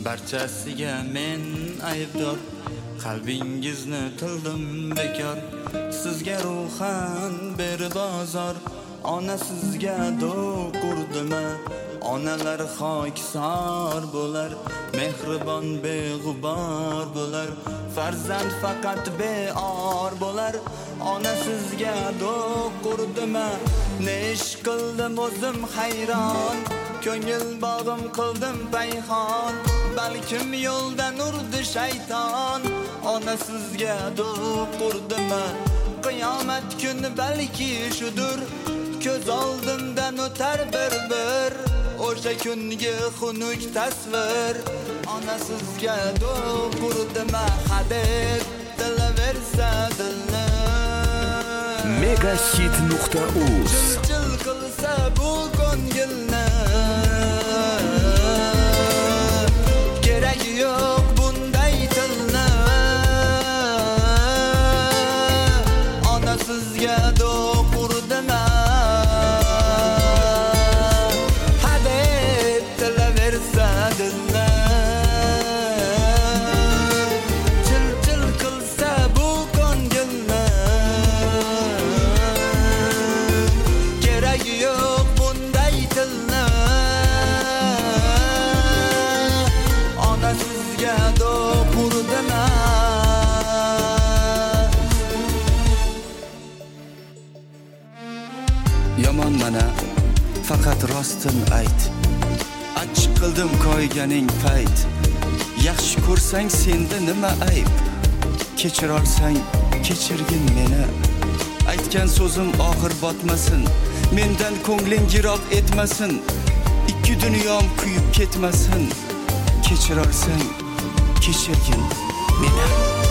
Barchasiga men aybdor, qalbingizni tildim bekor. Sizga ruhan berbozor, ona sizga do'q urdimi? Onalar xokisor bo'lar, mehribon beg'ubor bo'lar. Farzand faqat beor bo'lar, ona sizga do'q urdimi? Ne ish qildim o'zim hayron, ko'ngil bog'im qildim payhon. Balkim yo'ldan urdi shayton, ona sizga do'q urdimi? Qiyomat kuni balki shudur, ko'z oldimdan o'tar bir o'sha kungi xunuk tasvir. Ona sizga do'q urdimi? Hadeb dilaversa dilni Megahit.uz Jil qilsa bu ko'ngilni, keragi yo'q bunday tilni. Ona sizga do'q urdimi? Hadeb tilaversa dilni, jil qilsa bu ko'ngilni, keragi yo'q bunday tilni. Ona sizga do'q urdimi? Yomon mana, faqat rostin ayt. Achchiq qildim koyganing payt. Yaxshi ko'rsang senda nima ayb? Kechir olsang kechirgin meni. Aytgan so'zim oxir botmasin, mendan ko'ngling yiroq etmasin. Ikki dunyom kuyib ketmasin. Kechir olsang kechirgin meni.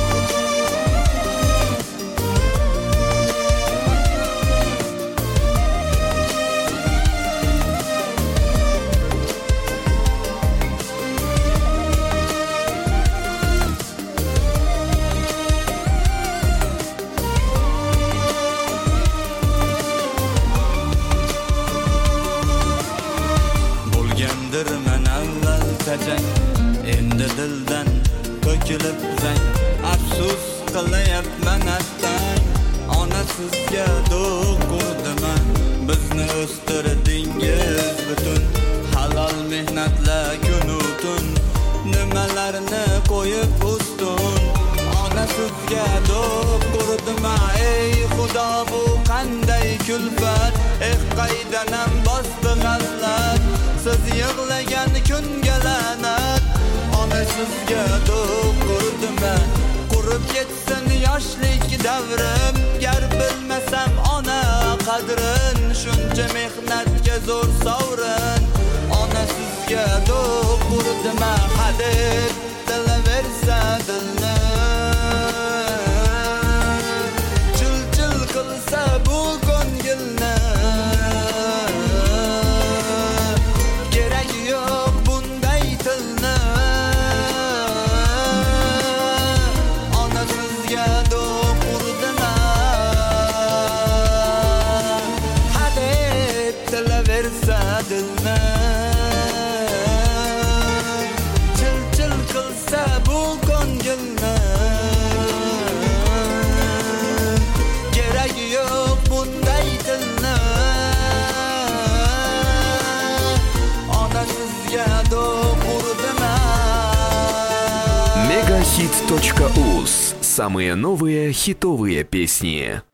Bo'lgandirman avval tajang, endi dildan to'kilib zang. Afsus qilayapman attang, ona sizga do'q urdimi? Bizni o'stirdingiz butun, halol mehnatla kunu tun. Nimalarni qo'yib ustun, ona sizga do'q urdimi? Ey Xudo, bu qanday kulfat, qaydanam bosdi g'azlat. Siz yig'lagan kunga la'nat, ona sizga do'q urdimi? Qurib ketsin yoshlik davrim, gar bilmasam ona qadrin. Shuncha mehnatga zo'r sovrin, ona sizga do'q urdimi? Hadeb tilaversa dilni, jil qilsa bu ko'ngilni, keragi yo'q bunday tilni. Ona sizga do'q urdimi? Hadeb tilaversa dilni, jil qilsa bu ko'ngilni, keragi yo'q bunday tilni. Ona sizga do'q urdimi? Megahit.uz. Самые новые хитовые песни.